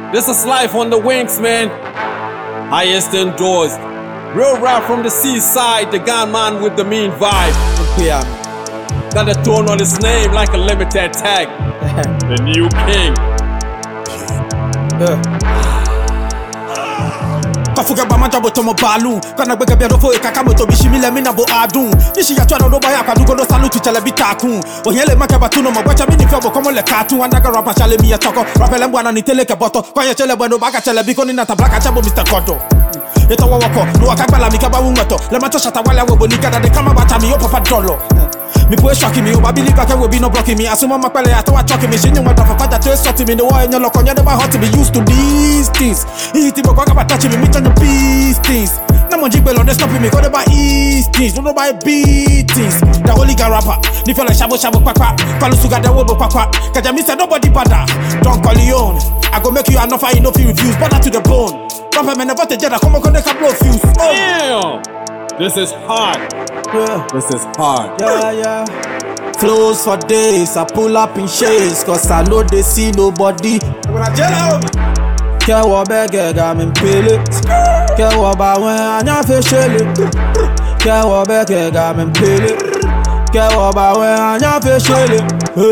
This is life on the wings, man. Highest endorsed. Real rap from the seaside, the gunman with the mean vibe. Yeah. Got a tone on his name like a limited tag. The new king. Kafuga bamanja botomo balu kana gbege bi adofo ikaka moto bi shimile mi na bo adun nishi ya twa no ba ya kwadu godo salute chele bi takun oyen le maka batuno mo gbacha mi ni fe bo komo le katun anda ga rapa chale mi ya toko rapele mbo na ni tele ke boto koye chele bueno baga chele bi koni na tablaka chabo Mr. Kodo eto wawoko no akagbala mi ka ba wunweto le ma to shata wale wo boni kada de kama bata mi o papa dolo me boy shocking me, oba believe I can be no blocking me. Assume my pele I thought choking me. She knew what the fuck that just me. The war in your lock on your never hot to be used to these things. Eat him about touching me, me on the beast things. No more jibble on the stopping me, go about east things, don't buy beatings. The holy guy rapper, ni feel like shabo kwakwa. Call sugar the wobo kwakwa. Kaja me say nobody bother. Don't call you on. I go make you enough I no feel reviews, but not to the bone. Rapper man never take that, come on, they can blow fuse. Damn! This is hard. Yeah. This is hard. Yeah. Flows for days, I pull up in shades, cause I know they see nobody. Kewo bege ga min pele. Kewo ba wen anya fe shele. Kewo bege ga min pele. Kewo ba wen anya fe shele.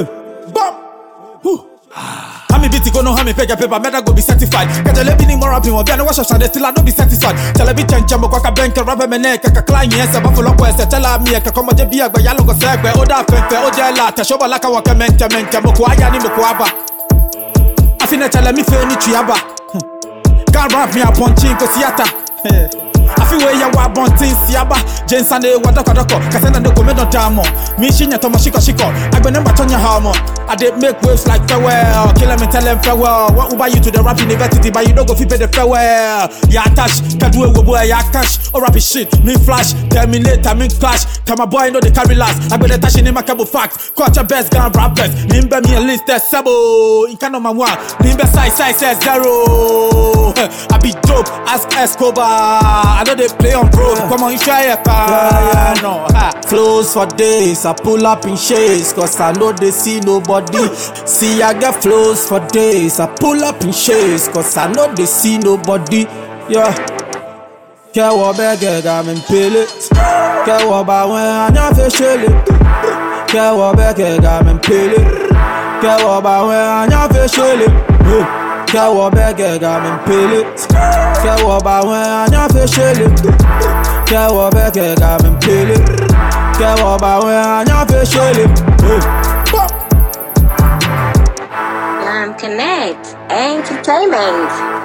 Hami biti go no hami pege paper, meda go be certified. Kaja lebi ni more rapping, obi I no wash up still I don't be satisfied. Tell every change mo kwa ka bank rapper mene ka client yes ba follow quest tell me ka komo je bi agba ya logo segbe oda fenfe o je la ta shoba la ka wa kemente mo ko aya ni mo ko aba. Afina tell me fe ni tuaba. Can't rap me upon chinko siata. I feel where you are born things siaba. Jane Sunday wadoko kasenda no come no damo. Me shinya to shiko. I go number turn your hormone. I did make waves like farewell. Kill them and tell them farewell. What will buy you to the rap university, but you don't go fit pay the farewell. Ya attach, can do it with boy, ya cash. Or rap shit, me flash, terminate, I mean clash. Come a boy, know they carry last. I got the touching in my cable fact. Catch your best gun rappers. Nimbe me a list that's sabo. In kind of my one. Nimbe size says zero. I be dope, ask Escobar. I know they play on road. Come on, you try a car. Yeah, no. Flows for days, I pull up in shades, cause I know they see nobody. See, I get flows for days, I pull up in shades, cause I know they see nobody. Yeah. Kewo bege ga min pele. Kewo ba wen anya fe shele. Kewo bege ga min pele. Kewo ba wen anya fe shele. Kewo bege ga min pele. Kewo ba wen anya fe shele. Kewo bege ga min pele. Kewo ba wen anya fe shele. Connect Entertainment.